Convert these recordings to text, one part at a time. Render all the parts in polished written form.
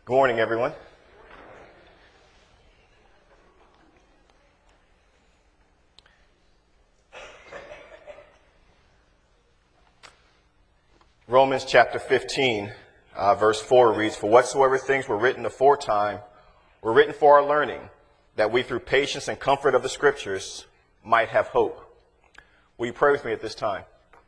Good morning, everyone. Romans chapter 15, verse 4 reads, "For whatsoever things were written aforetime were written for our learning, that we through patience and comfort of the Scriptures might have hope." Will you pray with me at this time?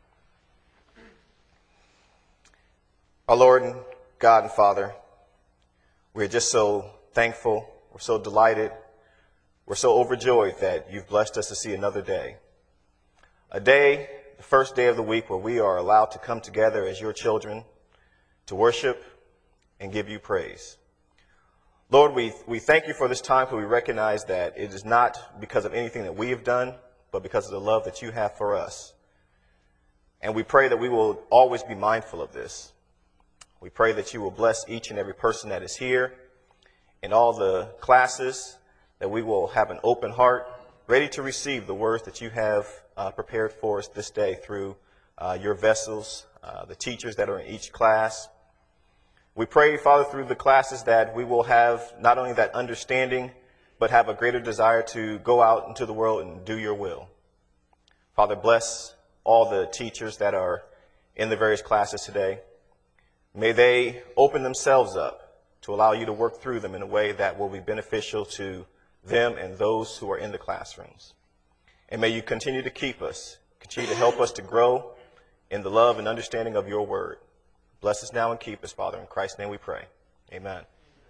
Our Lord and God and Father, we're just so thankful, we're so delighted, we're so overjoyed that you've blessed us to see another day. A day, the first day of the week, where we are allowed to come together as your children to worship and give you praise. Lord, we thank you for this time, for we recognize that it is not because of anything that we have done, but because of the love that you have for us. And we pray that we will always be mindful of this. We pray that you will bless each and every person that is here in all the classes, that we will have an open heart, ready to receive the words that you have prepared for us this day through your vessels, the teachers that are in each class. We pray, Father, through the classes that we will have not only that understanding, but have a greater desire to go out into the world and do your will. Father, bless all the teachers that are in the various classes today. May they open themselves up to allow you to work through them in a way that will be beneficial to them and those who are in the classrooms. And may you continue to keep us, continue to help us to grow in the love and understanding of your word. Bless us now and keep us, Father. In Christ's name we pray. Amen.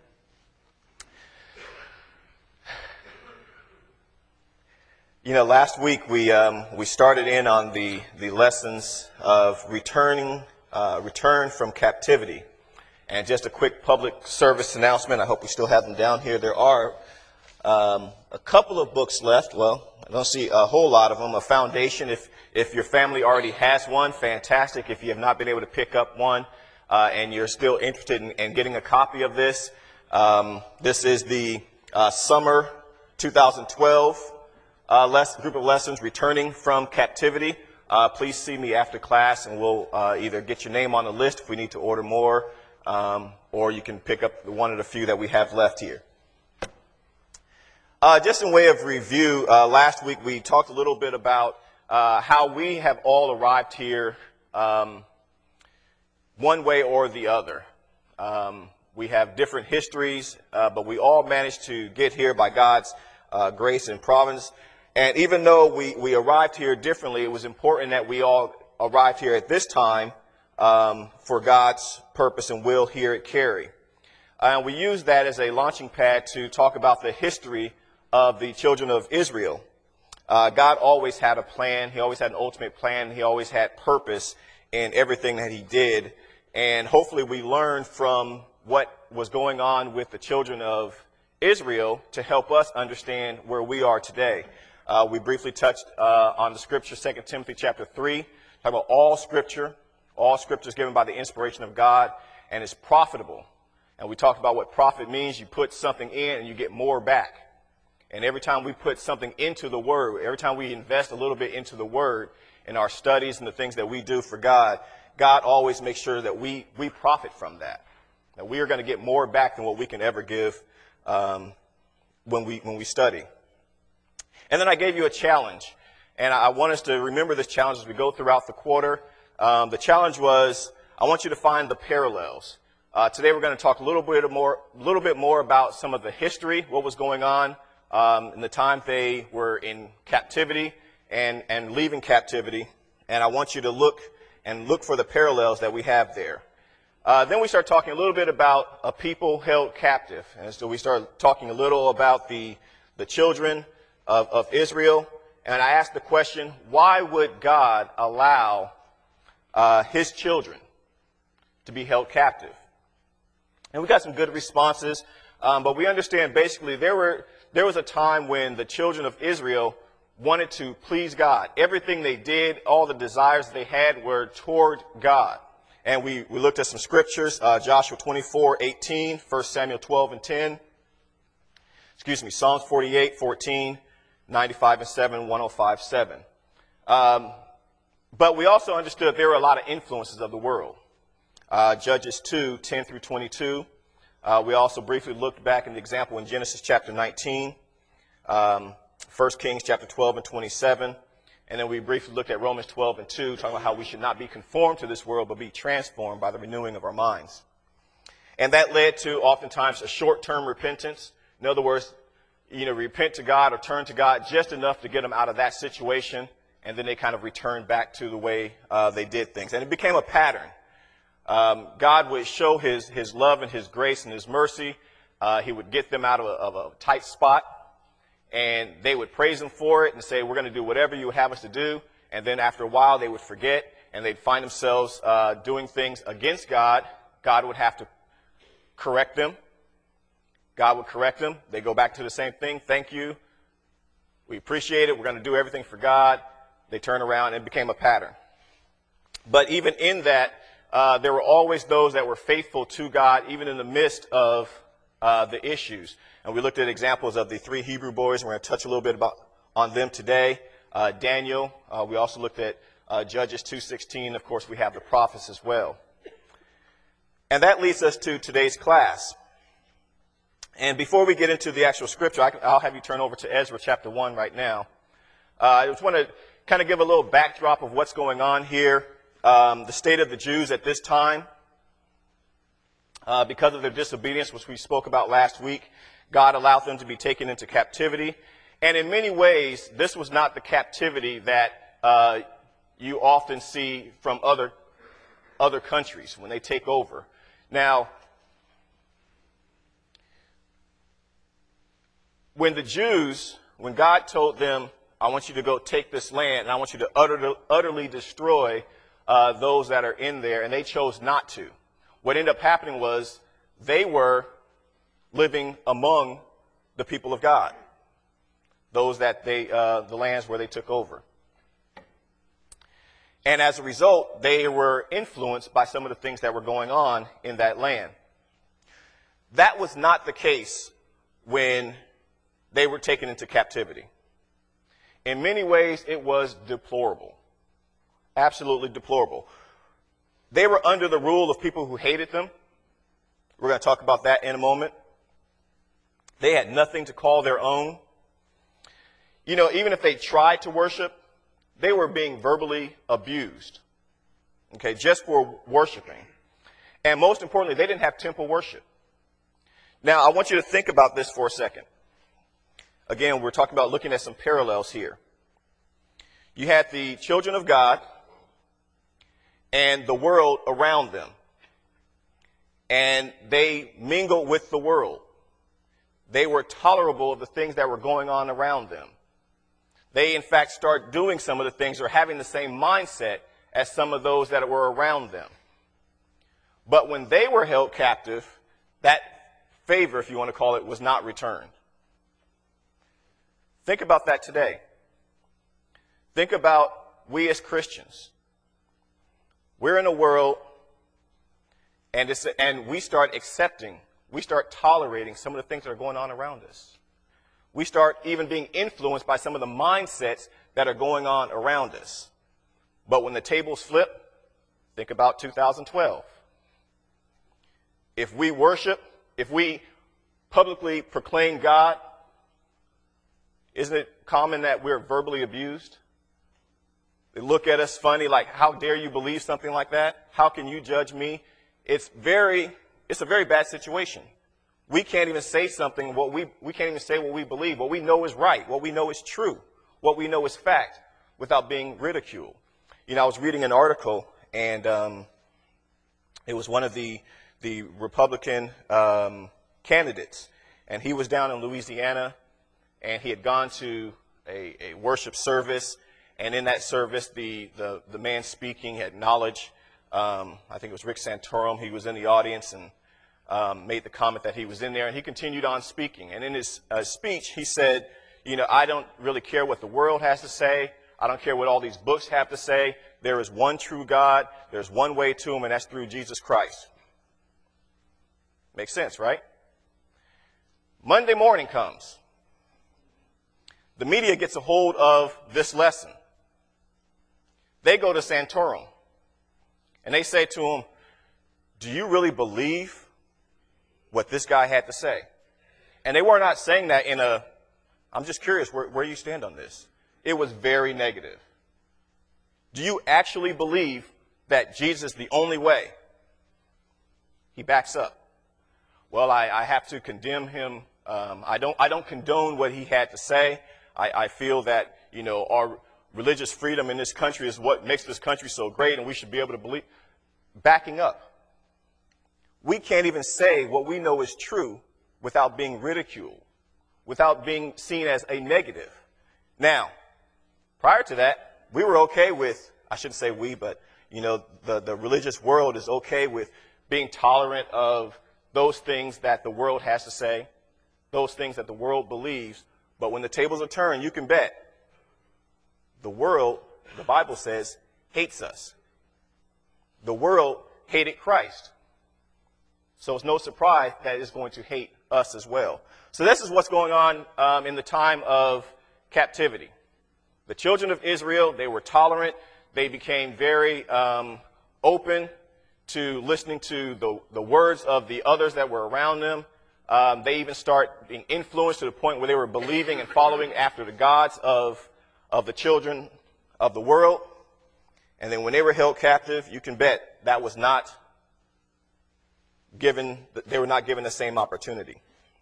You know, last week we started in on the lessons of return from captivity. And just a quick public service announcement. I hope we still have them down here. There are a couple of books left. Well, I don't see a whole lot of them. A foundation, if your family already has one, fantastic. If you have not been able to pick up one and you're still interested in getting a copy of this, this is the summer 2012 group of lessons, Returning from Captivity. Please see me after class, and we'll either get your name on the list if we need to order more, or you can pick up one of the few that we have left here. Just in way of review, last week we talked a little bit about how we have all arrived here one way or the other. We have different histories, but we all managed to get here by God's grace and providence. And even though we arrived here differently, it was important that we all arrived here at this time for God's purpose and will here at Cary. And we use that as a launching pad to talk about the history of the children of Israel. God always had a plan. He always had an ultimate plan. He always had purpose in everything that he did. And hopefully we learned from what was going on with the children of Israel to help us understand where we are today. We briefly touched on the scripture, 2 Timothy chapter 3, talk about all scripture is given by the inspiration of God and is profitable. And we talked about what profit means. You put something in and you get more back. And every time we put something into the word, every time we invest a little bit into the word in our studies and the things that we do for God, God always makes sure that we profit from that. That we are going to get more back than what we can ever give when we study. And then I gave you a challenge, and I want us to remember this challenge as we go throughout the quarter. The challenge was, I want you to find the parallels. Today we're going to talk a little bit more about some of the history, what was going on in the time they were in captivity and leaving captivity. And I want you to look for the parallels that we have there. Then we start talking a little bit about a people held captive. And so we start talking a little about the children of Israel. And I asked the question, why would God allow his children to be held captive? And we got some good responses, but we understand basically there was a time when the children of Israel wanted to please God. Everything they did, all the desires they had were toward God. And we looked at some scriptures, Joshua 24:18, 1 Samuel 12:10, Psalms 48:14, 95:7, 105:7. But we also understood there were a lot of influences of the world. Judges 2:10 through 22, We also briefly looked back in the example in Genesis chapter 19, 1 Kings chapter 12 and 27. And then we briefly looked at Romans 12 and 2, talking about how we should not be conformed to this world, but be transformed by the renewing of our minds. And that led to oftentimes a short-term repentance. In other words, repent to God or turn to God just enough to get them out of that situation. And then they kind of returned back to the way they did things. And it became a pattern. God would show his love and his grace and his mercy. He would get them out of a tight spot. And they would praise him for it and say, we're going to do whatever you have us to do. And then after a while, they would forget and they'd find themselves doing things against God. God would have to correct them. God would correct them. They go back to the same thing. Thank you. We appreciate it. We're going to do everything for God. They turn around and it became a pattern. But even in that, there were always those that were faithful to God, even in the midst of the issues. And we looked at examples of the 3 Hebrew boys. We're going to touch a little bit on them today. Daniel. We also looked at Judges 2:16. Of course, we have the prophets as well. And that leads us to today's class. And before we get into the actual scripture, I'll have you turn over to Ezra chapter 1 right now. I just want to kind of give a little backdrop of what's going on here. The state of the Jews at this time. Because of their disobedience, which we spoke about last week, God allowed them to be taken into captivity. And in many ways, this was not the captivity that you often see from other countries when they take over. Now, when God told them, I want you to go take this land, and I want you to utterly destroy those that are in there, and they chose not to. What ended up happening was they were living among the people of God, those that the lands where they took over. And as a result, they were influenced by some of the things that were going on in that land. That was not the case when they were taken into captivity. In many ways, it was deplorable, absolutely deplorable. They were under the rule of people who hated them. We're going to talk about that in a moment. They had nothing to call their own. Even if they tried to worship, they were being verbally abused, okay, just for worshiping. And most importantly, they didn't have temple worship. Now, I want you to think about this for a second. Again, we're talking about looking at some parallels here. You had the children of God and the world around them. And they mingled with the world. They were tolerable of the things that were going on around them. They, in fact, start doing some of the things or having the same mindset as some of those that were around them. But when they were held captive, that favor, if you want to call it, was not returned. Think about that today. Think about we as Christians. We're in a world, and we start accepting, we start tolerating some of the things that are going on around us. We start even being influenced by some of the mindsets that are going on around us. But when the tables flip, think about 2012. If we worship, if we publicly proclaim God, isn't it common that we're verbally abused? They look at us funny, like, how dare you believe something like that? How can you judge me? It's a very bad situation. We can't even say something, we can't even say what we believe, what we know is right, what we know is true, what we know is fact, without being ridiculed. I was reading an article, and it was one of the Republican candidates, and he was down in Louisiana, and he had gone to a worship service, and in that service, the man speaking had knowledge. I think it was Rick Santorum. He was in the audience and made the comment that he was in there, and he continued on speaking. And in his speech, he said, I don't really care what the world has to say. I don't care what all these books have to say. There is one true God. There's one way to him, and that's through Jesus Christ. Makes sense, right? Monday morning comes. The media gets a hold of this lesson. They go to Santorum, and they say to him, do you really believe what this guy had to say. And they were not saying that in a, I'm just curious where you stand on this. It was very negative. Do you actually believe that Jesus is the only way? He backs up. Well, I have to condemn him. I don't condone what he had to say. I feel that, our religious freedom in this country is what makes this country so great, and we should be able to believe. Backing up. We can't even say what we know is true without being ridiculed, without being seen as a negative. Now, prior to that, we were okay with, I shouldn't say we, but, the religious world is okay with being tolerant of those things that the world has to say, those things that the world believes. But when the tables are turned, you can bet the world, the Bible says, hates us. The world hated Christ. So it's no surprise that it's going to hate us as well. So this is what's going on in the time of captivity. The children of Israel, they were tolerant. They became very open to listening to the words of the others that were around them. They even start being influenced to the point where they were believing and following after the gods of the children of the world. And then when they were held captive, you can bet that was not given, they were not given the same opportunity.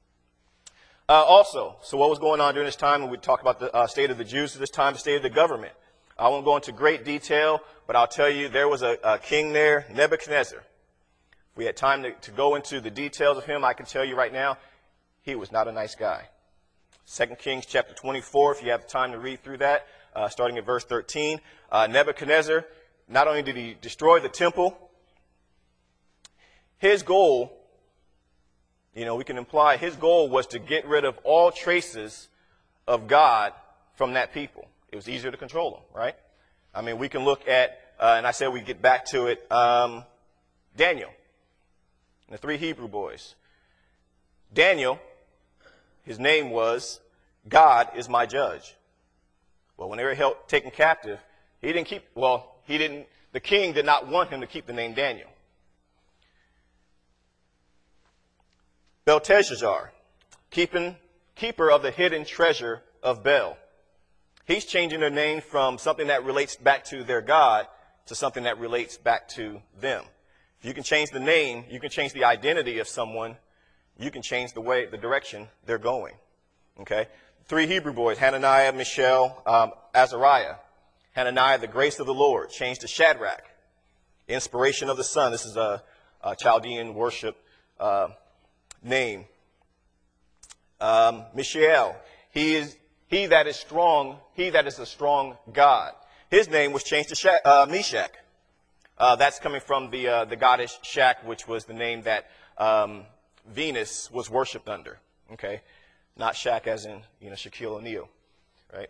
Also, so what was going on during this time? When we talk about the state of the Jews at this time, the state of the government. I won't go into great detail, but I'll tell you there was a king there, Nebuchadnezzar. If we had time to go into the details of him, I can tell you right now, he was not a nice guy. 2 Kings chapter 24, if you have time to read through that, starting at verse 13. Nebuchadnezzar, not only did he destroy the temple, his goal, we can imply his goal was to get rid of all traces of God from that people. It was easier to control them, right? I mean, we can look at, and I said we get back to it, Daniel and the 3 Hebrew boys. Daniel, his name was, God is my judge. Well, when they were taken captive, the king did not want him to keep the name Daniel. Belteshazzar, keeper of the hidden treasure of Bel. He's changing their name from something that relates back to their God to something that relates back to them. If you can change the name, you can change the identity of someone, you can change the direction they're going. Okay? 3 Hebrew boys, Hananiah, Mishael, Azariah. Hananiah, the grace of the Lord, changed to Shadrach, inspiration of the sun. This is a Chaldean worship name. Mishael, he that is strong, he that is a strong God. His name was changed to Meshach. That's coming from the goddess Shak, which was the name that Venus was worshipped under. Okay, not Shaq as in Shaquille O'Neal, right?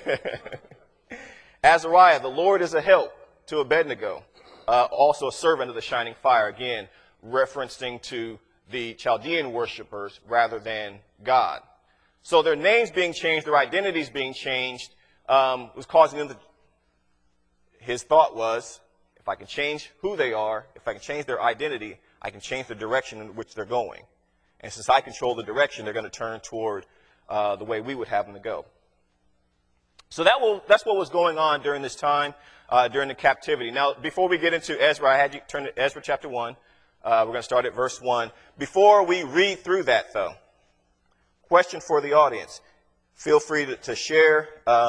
Azariah, the Lord is a help to Abednego, also a servant of the shining fire. Again, referencing to the Chaldean worshipers rather than God. So their names being changed, their identities being changed, was causing them to, his thought was, if I can change who they are, if I can change their identity, I can change the direction in which they're going. And since I control the direction, they're going to turn toward the way we would have them to go. So that's what was going on during this time, during the captivity. Now, before we get into Ezra, I had you turn to Ezra chapter 1. We're going to start at verse 1. Before we read through that, though, question for the audience. Feel free to share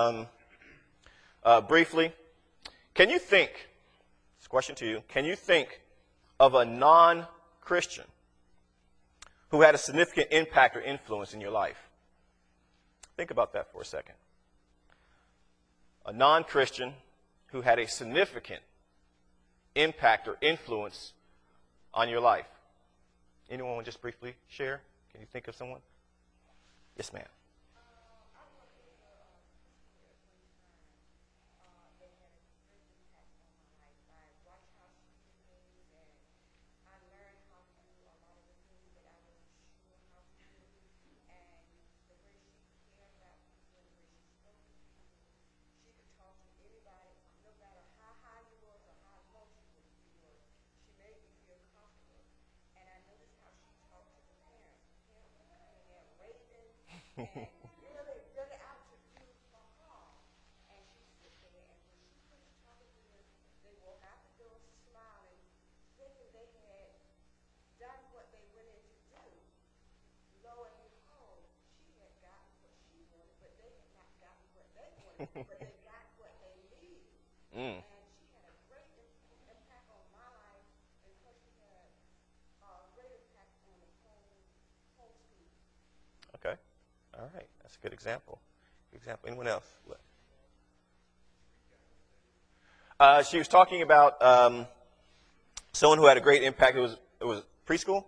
briefly. Can you think, this question to you, can you think of a non-Christian who had a significant impact or influence in your life? Think about that for a second. A non-Christian who had a significant impact or influence on your life. Anyone want to just briefly share? Can you think of someone? Yes, ma'am. Mm. Okay. All right. That's a good example. Good example. Anyone else? She was talking about someone who had a great impact. It was preschool,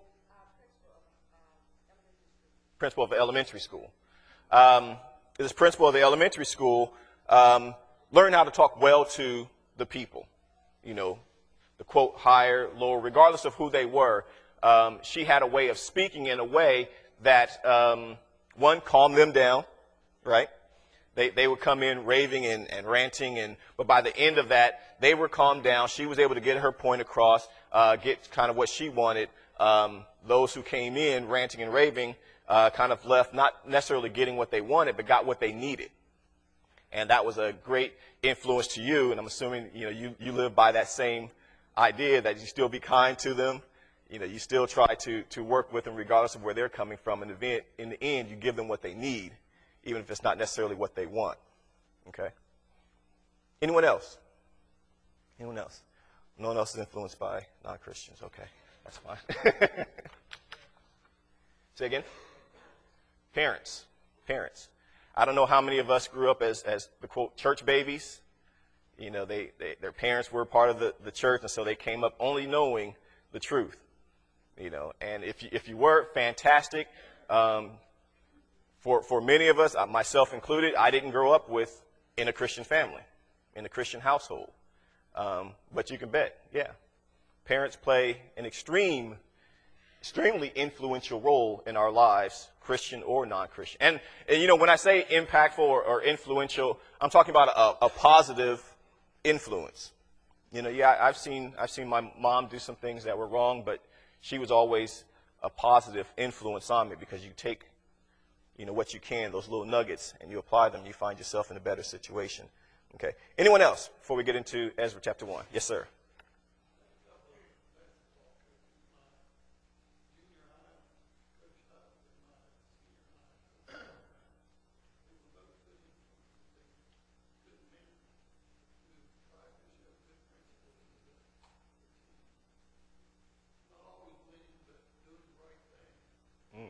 principal of the elementary school. This principal of the elementary school learned how to talk well to the people. You know, the quote higher, lower, regardless of who they were. She had a way of speaking in a way that one calmed them down, right? They would come in raving and ranting, but by the end of that, they were calmed down. She was able to get her point across, get kind of what she wanted. Those who came in ranting and raving kind of left not necessarily getting what they wanted, but got what they needed. And that was a great influence to you. And I'm assuming you live by that same idea, that you still be kind to them. You still try to work with them regardless of where they're coming from. In the end, you give them what they need, even if it's not necessarily what they want. Okay? Anyone else? Anyone else? No one else is influenced by non-Christians. Okay, that's fine. Say again? Parents. I don't know how many of us grew up as the quote church babies. Their parents were part of the church, and so they came up only knowing the truth. And if you were, fantastic. For many of us, myself included, I didn't grow up in a Christian family, in a Christian household. But you can bet, yeah, parents play an extremely influential role in our lives, Christian or non-Christian. And when I say impactful or influential, I'm talking about a positive influence. I've seen my mom do some things that were wrong, but she was always a positive influence on me, because you take what you can, those little nuggets, and you apply them, you find yourself in a better situation. Okay. Anyone else before we get into Ezra chapter 1? Yes, sir. Mm.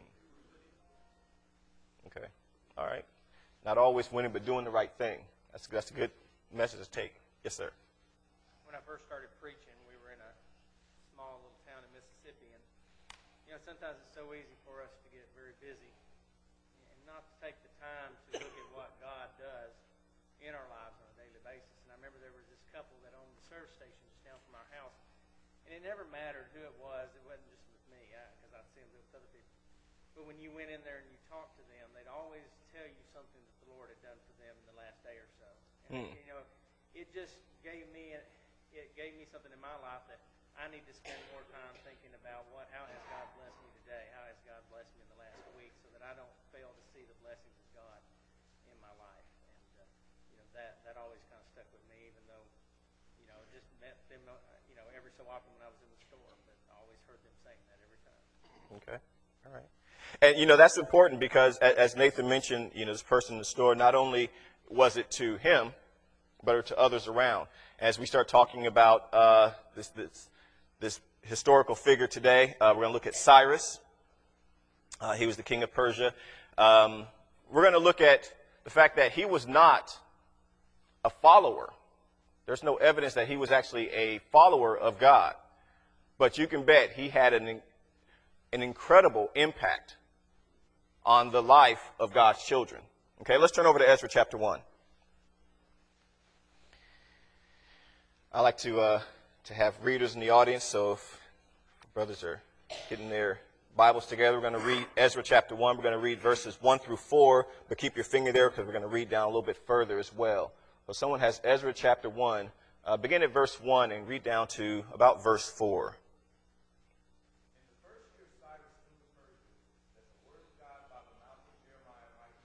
Okay. All right. Not always winning, but doing the right thing. That's a good message to take. Yes, sir. When I first started preaching, we were in a small little town in Mississippi, and sometimes it's so easy for us to get very busy and not to take the time to look at what God does in our lives on a daily basis. And I remember there was this couple that owned the service station just down from our house, and it never mattered who it was. It wasn't just with me, because I'd see them do it with other people. But when you went in there and you talked to them, they'd always tell you something that the Lord had done for them in the last day or so. And it just gave me something in my life that I need to spend more time thinking about how has God blessed me today? How has God blessed me in the last week, so that I don't fail to see the blessings of God in my life. And that always kind of stuck with me, even though just met them every so often when I was in the store, but I always heard them saying that every time. Okay. All right. And that's important, because as Nathan mentioned, this person in the store, not only was it to him, but to others around. As we start talking about this historical figure today, we're going to look at Cyrus. He was the king of Persia. We're going to look at the fact that he was not a follower. There's no evidence that he was actually a follower of God. But you can bet he had an incredible impact on the life of God's children. Okay, let's turn over to Ezra chapter 1. I like to have readers in the audience, so if brothers are getting their Bibles together, we're going to read Ezra chapter 1. We're going to read verses 1 through 4, but keep your finger there, because we're going to read down a little bit further as well. So someone has Ezra chapter 1, begin at verse 1 and read down to about verse 4. In the first year of Cyrus king of Persia, that the word of God by the mouth of Jeremiah might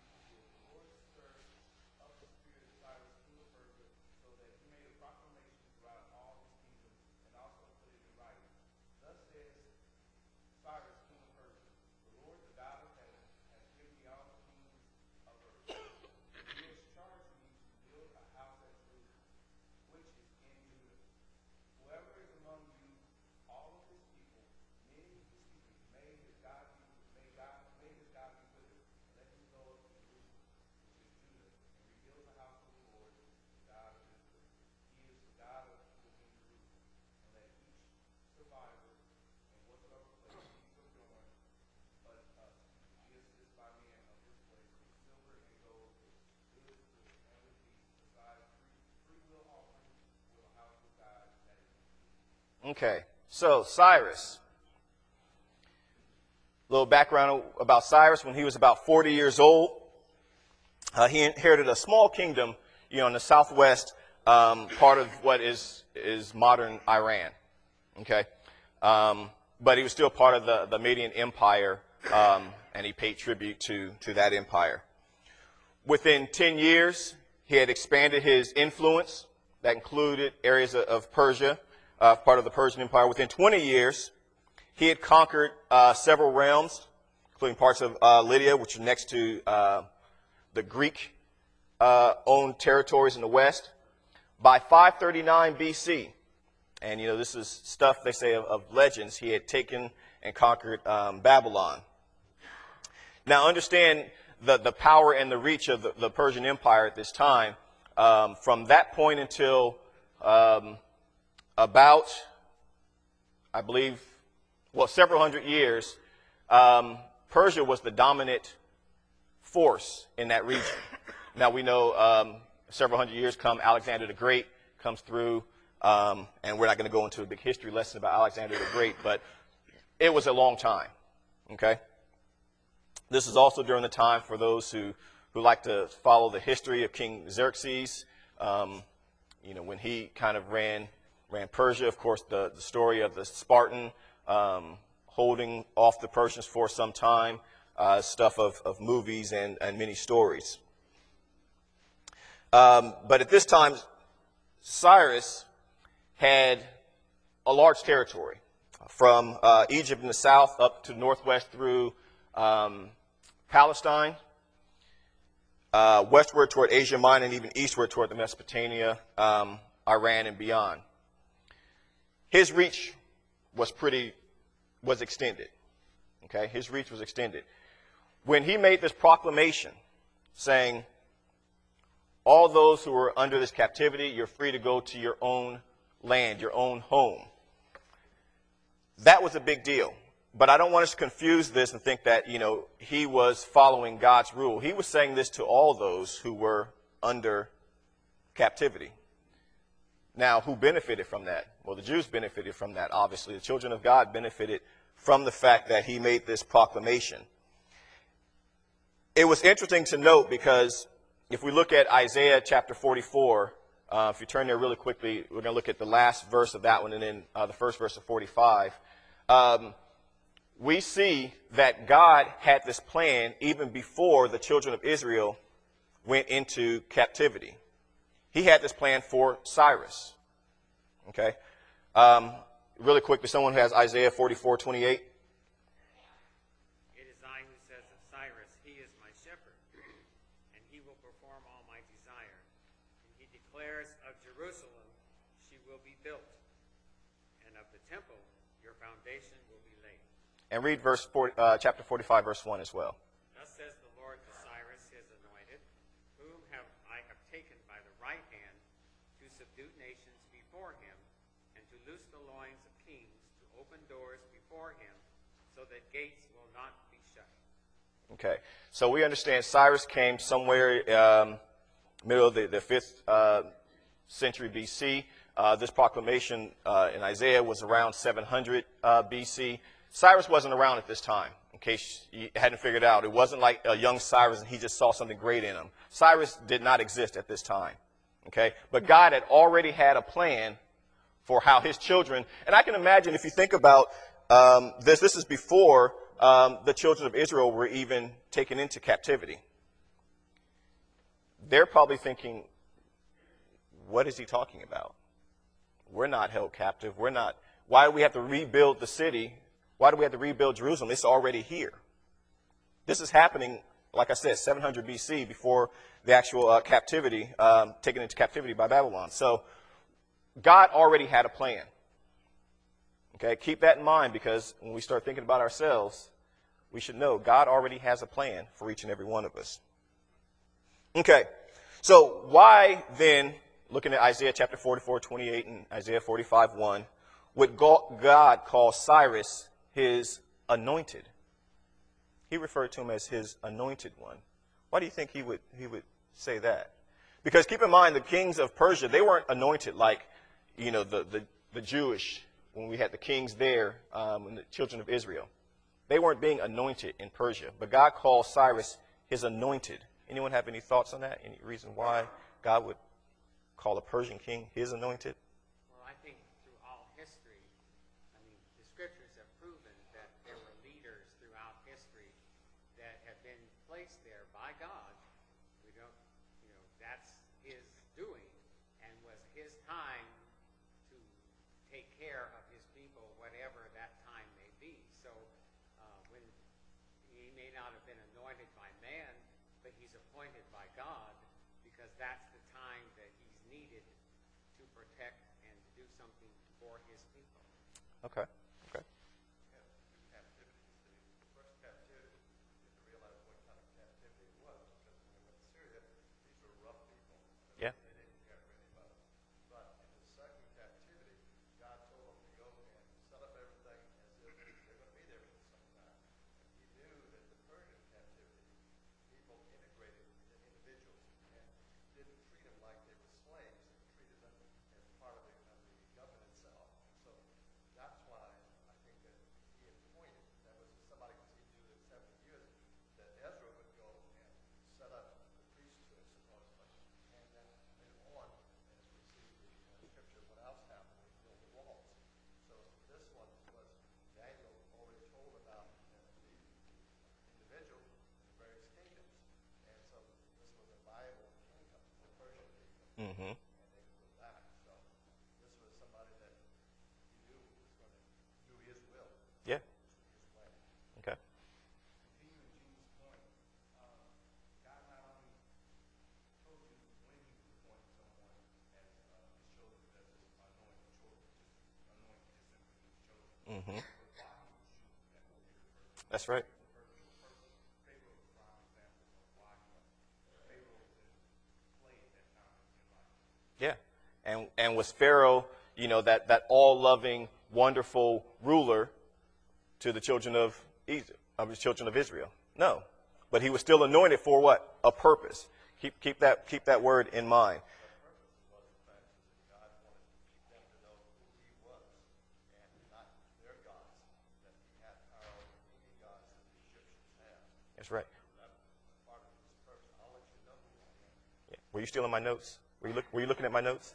Okay, so Cyrus. A little background about Cyrus. When he was about 40 years old, he inherited a small kingdom, in the southwest part of what is modern Iran. Okay, but he was still part of the Median Empire, and he paid tribute to that empire. Within 10 years, he had expanded his influence. That included areas of Persia, part of the Persian Empire. Within 20 years, he had conquered several realms, including parts of Lydia, which are next to the Greek-owned territories in the west. By 539 BC, and this is stuff they say of legends, he had taken and conquered Babylon. Now understand the power and the reach of the Persian Empire at this time. From that point until about, I believe, several hundred years, Persia was the dominant force in that region. Now we know several hundred years come, Alexander the Great comes through, and we're not going to go into a big history lesson about Alexander the Great, but it was a long time, okay? This is also during the time, for those who like to follow the history of King Xerxes, when he kind of ran Persia. Of course, the story of the Spartan holding off the Persians for some time, stuff of movies and many stories. But at this time, Cyrus had a large territory from Egypt in the south up to northwest through Palestine, westward toward Asia Minor, and even eastward toward the Mesopotamia, Iran, and beyond. His reach was extended. Okay, his reach was extended. When he made this proclamation saying, all those who are under this captivity, you're free to go to your own land, your own home. That was a big deal. But I don't want us to confuse this and think that, he was following God's rule. He was saying this to all those who were under captivity. Now, who benefited from that? Well, the Jews benefited from that, obviously. The children of God benefited from the fact that he made this proclamation. It was interesting to note because if we look at Isaiah chapter 44, if you turn there really quickly, we're going to look at the last verse of that one and then the first verse of 45. We see that God had this plan even before the children of Israel went into captivity. He had this plan for Cyrus. Okay? Really quickly, someone who has Isaiah 44:28. It is I who says of Cyrus, he is my shepherd, and he will perform all my desire. And he declares of Jerusalem, she will be built, and of the temple, your foundation will be laid. And read chapter 45, verse 1 as well. Thus says the Lord to Cyrus, his anointed, whom I have taken by the right hand to subdue nations before him, and to loose the loins of kings, to open doors before him, so that gates will not be shut. Okay, so we understand Cyrus came somewhere middle of the 5th century BC. This proclamation in Isaiah was around 700 BC. Cyrus wasn't around at this time, in case you hadn't figured out. It wasn't like a young Cyrus and he just saw something great in him. Cyrus did not exist at this time, okay? But God had already had a plan for how his children, and I can imagine if you think about this is before the children of Israel were even taken into captivity. They're probably thinking, what is he talking about? We're not held captive. Why do we have to rebuild the city? Why do we have to rebuild Jerusalem? It's already here. This is happening, like I said, 700 BC, before the actual captivity, taken into captivity by Babylon. So God already had a plan. Okay, keep that in mind, because when we start thinking about ourselves, we should know God already has a plan for each and every one of us. Okay, so why then, looking at Isaiah chapter 44:28 and Isaiah 45:1, would God call Cyrus his anointed? He referred to him as his anointed one. Why do you think he would say that? Because keep in mind, the kings of Persia, they weren't anointed like, the Jewish when we had the kings there, and the children of Israel. They weren't being anointed in Persia, but God called Cyrus his anointed. Anyone have any thoughts on that? Any reason why God would call a Persian king his anointed? Well, I think through all history, I mean, the scriptures have proven that there were leaders throughout history that have been placed there by God. We don't, that's his doing and was his time to take care of his people, whatever that time may be. So when he may not have been anointed by man, but he's appointed by God because that's the time that he's needed to protect and to do something for his people. Okay. Okay. Captivity. The first captivity, you have to realize what kind of captivity it was, because when they went to Syria, these were rough people. Yeah. They didn't care for anybody. But in the second captivity, God told them to go and set up everything as if they're going to be there for some time. And he knew that the Persian captivity, people integrated the individuals and didn't treat them like they were slaves. They treated them as part of the government itself. So that's why I think that he appointed, that was somebody, because he knew that 70 years, that Ezra would go and set up the priesthood, supposedly. And then later on, as we see the scripture, what else happened? We built the walls. So this one was, Daniel already told about the individual in the various kingdoms. And so this was a viable kingdom, the Persian kingdom. Mm-hmm. And they put that. So this was somebody that he knew was going to do his will, Yeah. his way. Okay. Continuing Gene's point, God not only told you when he was appointing someone as his chosen, as his anointed chosen, just anointing is simply his chosen, Mm-hmm. but why he would choose that particular person. That's right. Purpose. Pharaoh is a prime example of why Pharaoh was in play at that time in life. Yeah. And was Pharaoh, that all-loving, wonderful ruler to the children of his children of Israel? No. But he was still anointed for what? A purpose. Keep that word in mind. Purpose was the fact that God wanted them to know who he was and not their gods, that he had power over any gods that the Egyptians had. That's right. That was part of his purpose. I'll let you know who I am. Yeah. Were you stealing my notes? Were you looking at my notes?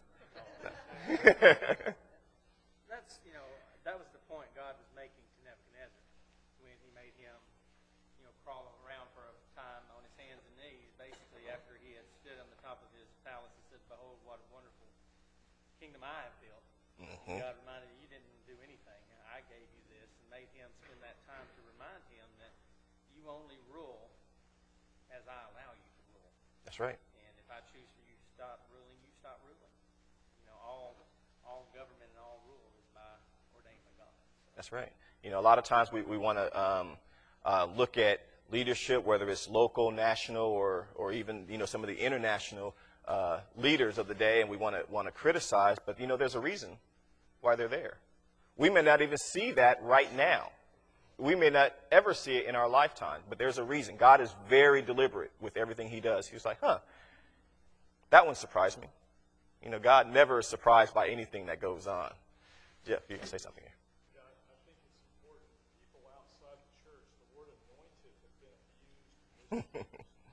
That's, that was the point God was making to Nebuchadnezzar when he made him, crawl around for a time on his hands and knees, basically after he had stood on the top of his palace and said, "Behold, what a wonderful kingdom I have built." Mm-hmm. God reminded him, "You didn't do anything. I gave you this," and made him spend that time to remind him that you only rule as I allow you to rule. That's right. And if I choose for you to stop ruling, you stop ruling. All government and all rule is ordained by God. That's right. A lot of times we want to look at leadership, whether it's local, national, or even some of the international leaders of the day, and we want to criticize. But there's a reason why they're there. We may not even see that right now. We may not ever see it in our lifetime, but there's a reason. God is very deliberate with everything he does. He's like, that one surprised me. God never is surprised by anything that goes on. Jeff, you can say something here. Yeah, I think it's important. People outside the church, the word anointed has been abused.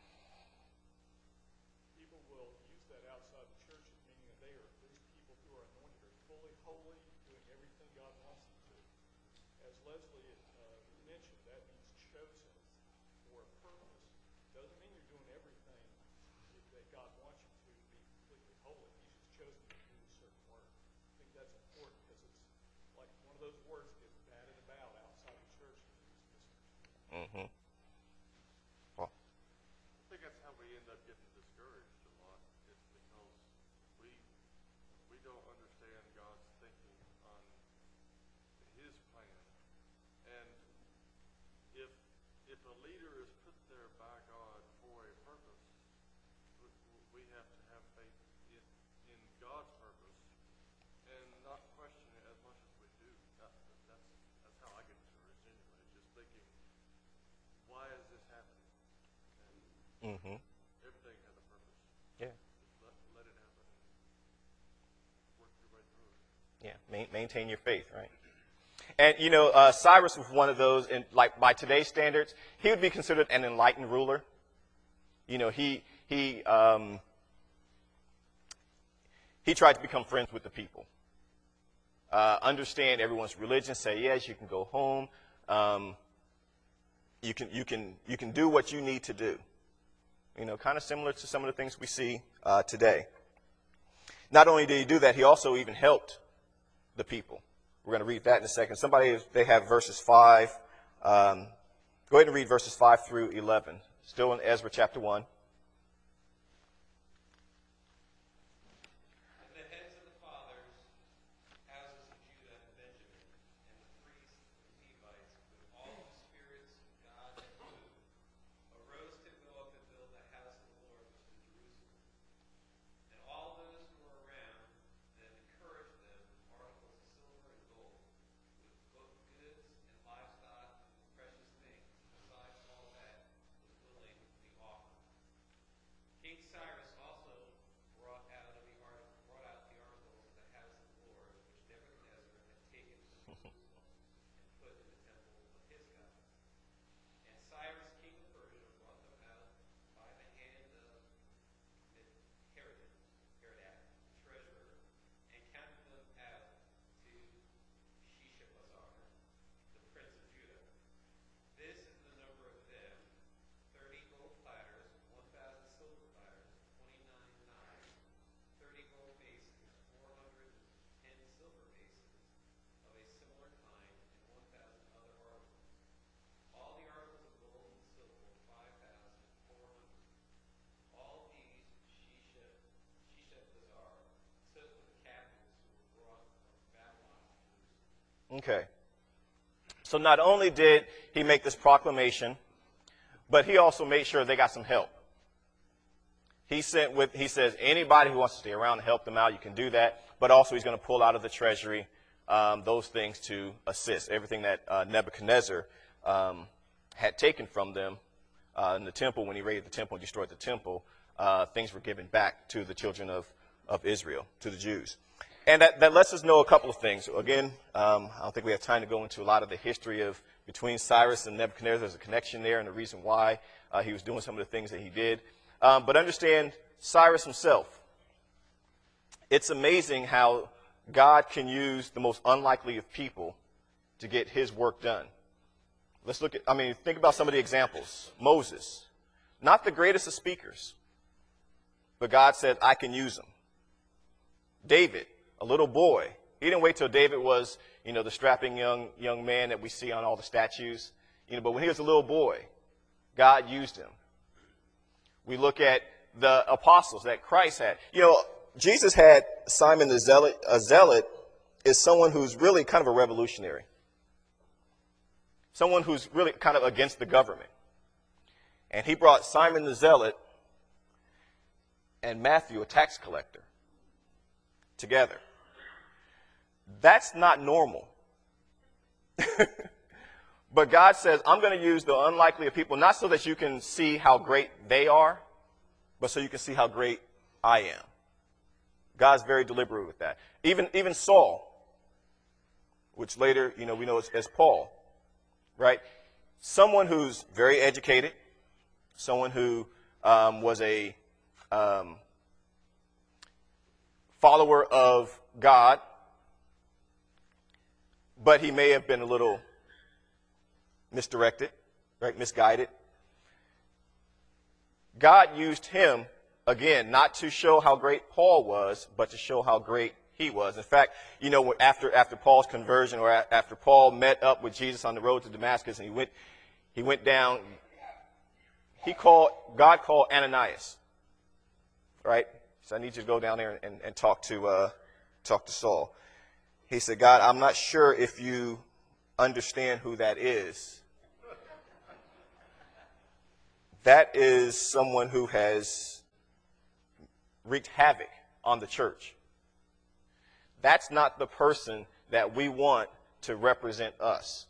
People will use that outside the church, meaning that these people who are anointed are fully holy, doing everything God wants them to. As Leslie mentioned, that means chosen for a purpose. Doesn't mean you're doing everything that God wants you to be completely holy. He's just chosen you to do a certain work. I think that's important because it's like one of those words gets batted about outside the church and it's misunderstood. Mm-hmm. I think that's how we end up getting discouraged a lot. It's because we don't understand God's thinking on his plan. And if a leader is put there by God for a purpose, we have to have faith in God's purpose and not question it as much as we do. That's how I get discouraged anyway, just thinking, why is this happening? And Mm-hmm. everything has a purpose. Yeah. Just let it happen and work your way through it. Yeah. Maintain your faith, right? And, Cyrus was one of those, and like by today's standards, he would be considered an enlightened ruler. He tried to become friends with the people. Understand everyone's religion, say, yes, you can go home. You can do what you need to do. Kind of similar to some of the things we see today. Not only did he do that, he also even helped the people. We're going to read that in a second. They have verses 5. Go ahead and read verses 5 through 11. Still in Ezra chapter 1. King Cyrus also brought out the articles of the house of the Lord, which Nebuchadnezzar had taken from Jerusalem and put in the temple of his God. And Cyrus, king of Persia, brought them out by the hand of Herodach, the treasurer, and counted them out to Sheshbazzar, the prince of Judah. This is the number of them: 30 gold platters, 1,000 silver platters, 29 knives, 30 gold basins, 410 silver basins of a similar kind, and 1,000 other articles. All the articles of gold and silver, 5,400. All these Sheshbazzar took with the captives who were brought from Babylon to Jerusalem. Okay. So not only did he make this proclamation, but he also made sure they got some help. He says anybody who wants to stay around and help them out, you can do that. But also he's going to pull out of the treasury those things to assist. Everything that Nebuchadnezzar had taken from them in the temple when he raided the temple and destroyed the temple, things were given back to the children of Israel, to the Jews. And that lets us know a couple of things. Again, I don't think we have time to go into a lot of the history between Cyrus and Nebuchadnezzar. There's a connection there and the reason why he was doing some of the things that he did. But understand Cyrus himself. It's amazing how God can use the most unlikely of people to get his work done. Think about some of the examples. Moses, not the greatest of speakers, but God said, I can use him. David, a little boy. He didn't wait till David was, the strapping young man that we see on all the statues. But when he was a little boy, God used him. We look at the apostles that Christ had. Jesus had Simon the Zealot. A zealot is someone who's really kind of a revolutionary. Someone who's really kind of against the government. And he brought Simon the Zealot and Matthew, a tax collector, together. That's not normal. But God says, I'm going to use the unlikely of people, not so that you can see how great they are, but so you can see how great I am. God's very deliberate with that. Even Saul, which later, we know as Paul, right? Someone who's very educated, someone who was a follower of God, but he may have been a little misdirected, right? Misguided. God used him, again, not to show how great Paul was, but to show how great he was. In fact, after Paul's conversion, or after Paul met up with Jesus on the road to Damascus, and he went down, God called Ananias, right? So I need you to go down there and talk to Saul. He said, God, I'm not sure if you understand who that is. That is someone who has wreaked havoc on the church. That's not the person that we want to represent us.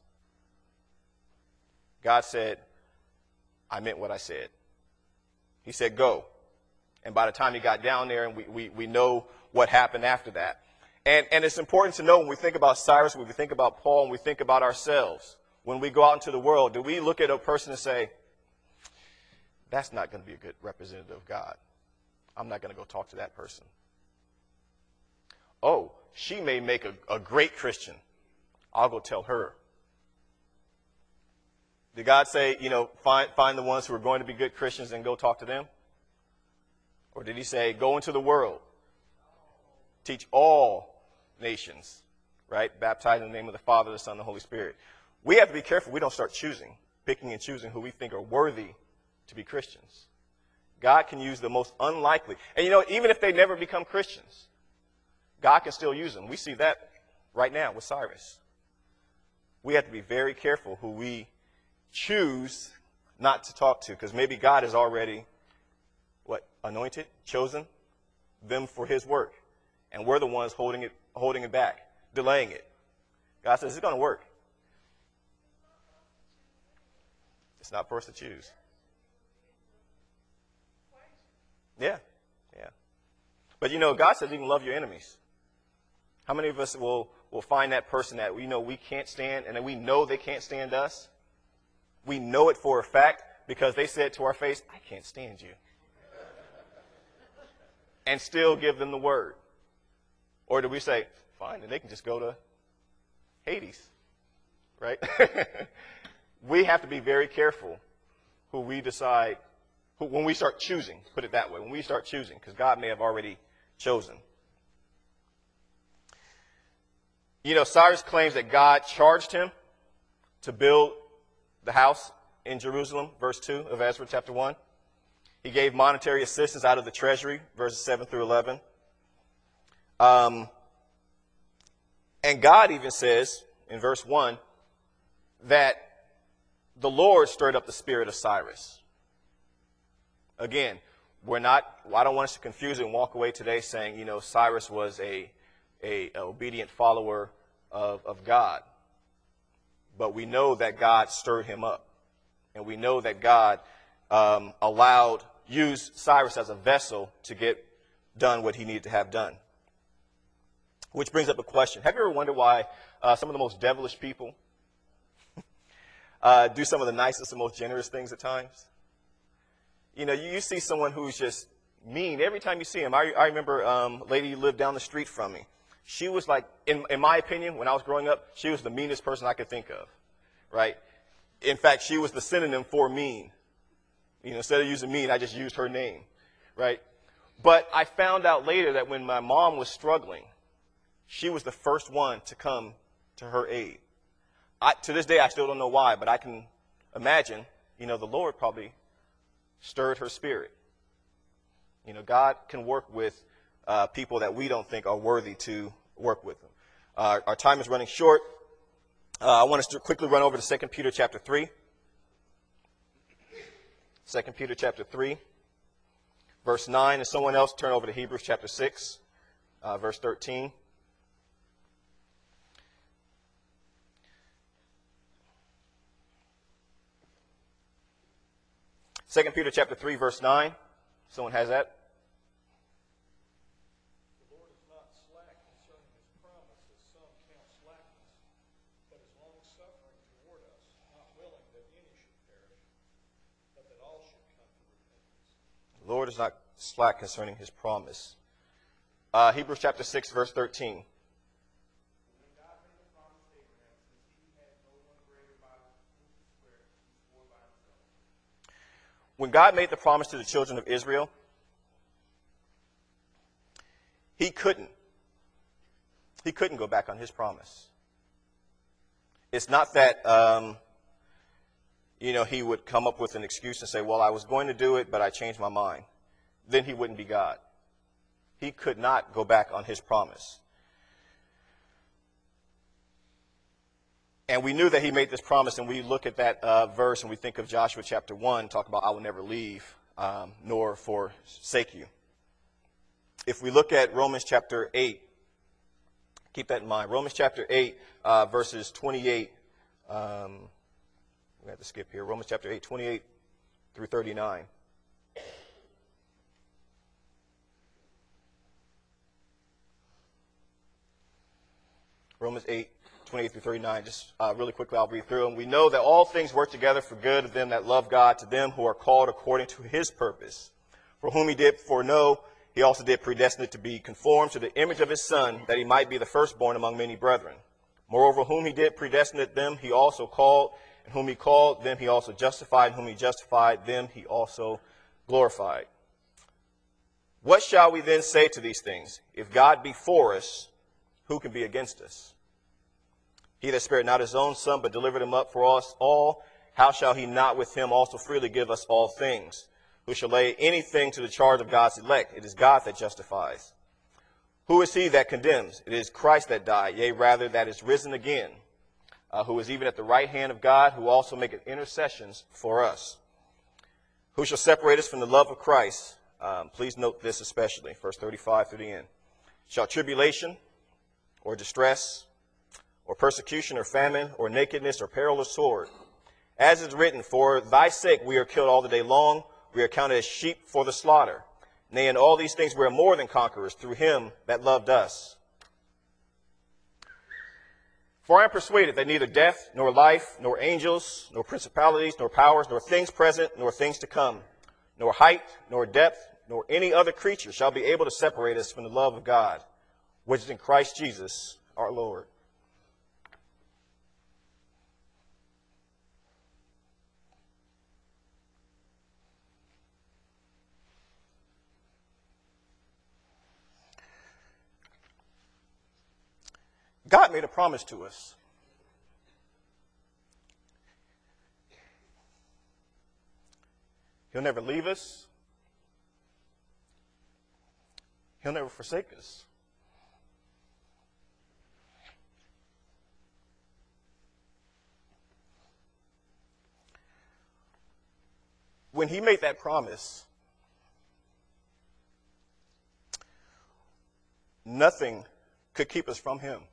God said, I meant what I said. He said, go. And by the time he got down there, and we know what happened after that. And it's important to know when we think about Cyrus, when we think about Paul, when we think about ourselves, when we go out into the world, do we look at a person and say, that's not going to be a good representative of God. I'm not going to go talk to that person. Oh, she may make a great Christian. I'll go tell her. Did God say, find the ones who are going to be good Christians and go talk to them? Or did he say, go into the world, teach all nations, right? Baptize in the name of the Father, the Son, and the Holy Spirit. We have to be careful we don't start picking and choosing who we think are worthy to be Christians. God can use the most unlikely. And even if they never become Christians, God can still use them. We see that right now with Cyrus. We have to be very careful who we choose not to talk to, because maybe God has already, anointed, chosen them for his work. And we're the ones holding it back, delaying it. God says it's going to work. It's not for us to choose. Yeah. But God says even love your enemies. How many of us will find that person that we can't stand, and that we know they can't stand us? We know it for a fact because they said to our face, I can't stand you. And still give them the word. Or do we say, fine, then they can just go to Hades, right? We have to be very careful who we decide, when we start choosing, put it that way, when we start choosing, because God may have already chosen. Cyrus claims that God charged him to build the house in Jerusalem, verse 2 of Ezra chapter 1. He gave monetary assistance out of the treasury, verses 7 through 11. And God even says in verse 1 that the Lord stirred up the spirit of Cyrus. Again, I don't want us to confuse it and walk away today saying, Cyrus was a obedient follower of God. But we know that God stirred him up. And we know that God used Cyrus as a vessel to get done what he needed to have done. Which brings up a question. Have you ever wondered why some of the most devilish people do some of the nicest and most generous things at times? You see someone who's just mean every time you see him. I remember a lady who lived down the street from me. She was like, in my opinion, when I was growing up, she was the meanest person I could think of, right? In fact, she was the synonym for mean. Instead of using mean, I just used her name, right? But I found out later that when my mom was struggling, she was the first one to come to her aid. To this day, I still don't know why, but I can imagine, the Lord probably stirred her spirit. God can work with people that we don't think are worthy to work with them. Our time is running short. I want us to quickly run over to 2 Peter chapter 3. 2 Peter chapter 3, verse 9. And someone else turn over to Hebrews chapter 6, verse 13. Second Peter chapter 3, verse 9. Someone has that? The Lord is not slack concerning his promise, as some count slackness, but is long-suffering toward us, not willing that any should perish, but that all should come to repentance. The Lord is not slack concerning his promise. Hebrews chapter 6, verse 13. When God made the promise to the children of Israel, he couldn't go back on his promise. It's not that, he would come up with an excuse and say, well, I was going to do it, but I changed my mind. Then he wouldn't be God. He could not go back on his promise. And we knew that he made this promise, and we look at that verse and we think of Joshua chapter 1, talk about I will never leave nor forsake you. If we look at Romans chapter 8, keep that in mind. Romans chapter 8, verses 28. We have to skip here. Romans chapter 8, 28 through 39. Romans 8, 28 through 39. Just really quickly, I'll read through them. We know that all things work together for good of them that love God, to them who are called according to his purpose. For whom he did foreknow, he also did predestinate to be conformed to the image of his Son, that he might be the firstborn among many brethren. Moreover, whom he did predestinate, them he also called. And whom he called, them he also justified. And whom he justified, them he also glorified. What shall we then say to these things? If God be for us, who can be against us? He that spared not his own Son, but delivered him up for us all, how shall he not with him also freely give us all things? Who shall lay anything to the charge of God's elect? It is God that justifies. Who is he that condemns? It is Christ that died, yea, rather that is risen again, who is even at the right hand of God, who also maketh intercessions for us. Who shall separate us from the love of Christ? Please note this especially, verse 35 through the end. Shall tribulation, or distress, or persecution, or famine, or nakedness, or peril, or sword? As is written, for thy sake we are killed all the day long, we are counted as sheep for the slaughter. Nay, in all these things we are more than conquerors through him that loved us. For I am persuaded that neither death, nor life, nor angels, nor principalities, nor powers, nor things present, nor things to come, nor height, nor depth, nor any other creature shall be able to separate us from the love of God, which is in Christ Jesus our Lord. God made a promise to us. He'll never leave us. He'll never forsake us. When he made that promise, nothing could keep us from him.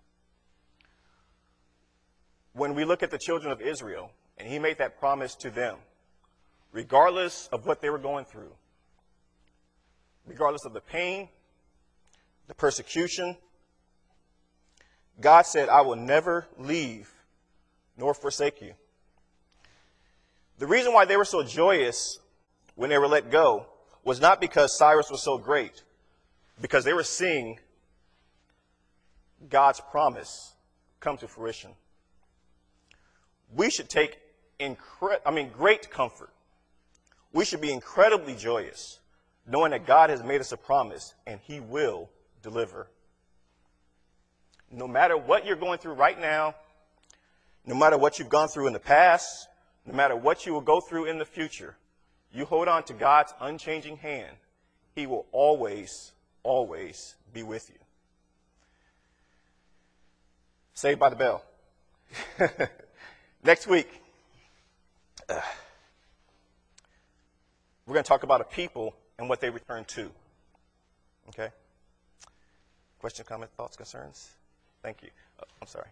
When we look at the children of Israel, and he made that promise to them, regardless of what they were going through, regardless of the pain, the persecution, God said, I will never leave nor forsake you. The reason why they were so joyous when they were let go was not because Cyrus was so great, because they were seeing God's promise come to fruition. We should take great comfort. We should be incredibly joyous, knowing that God has made us a promise and he will deliver. No matter what you're going through right now, no matter what you've gone through in the past, no matter what you will go through in the future, you hold on to God's unchanging hand. He will always, always be with you. Saved by the Bell. Next week, we're going to talk about a people and what they return to. Okay? Question, comment, thoughts, concerns? Thank you. I'm sorry.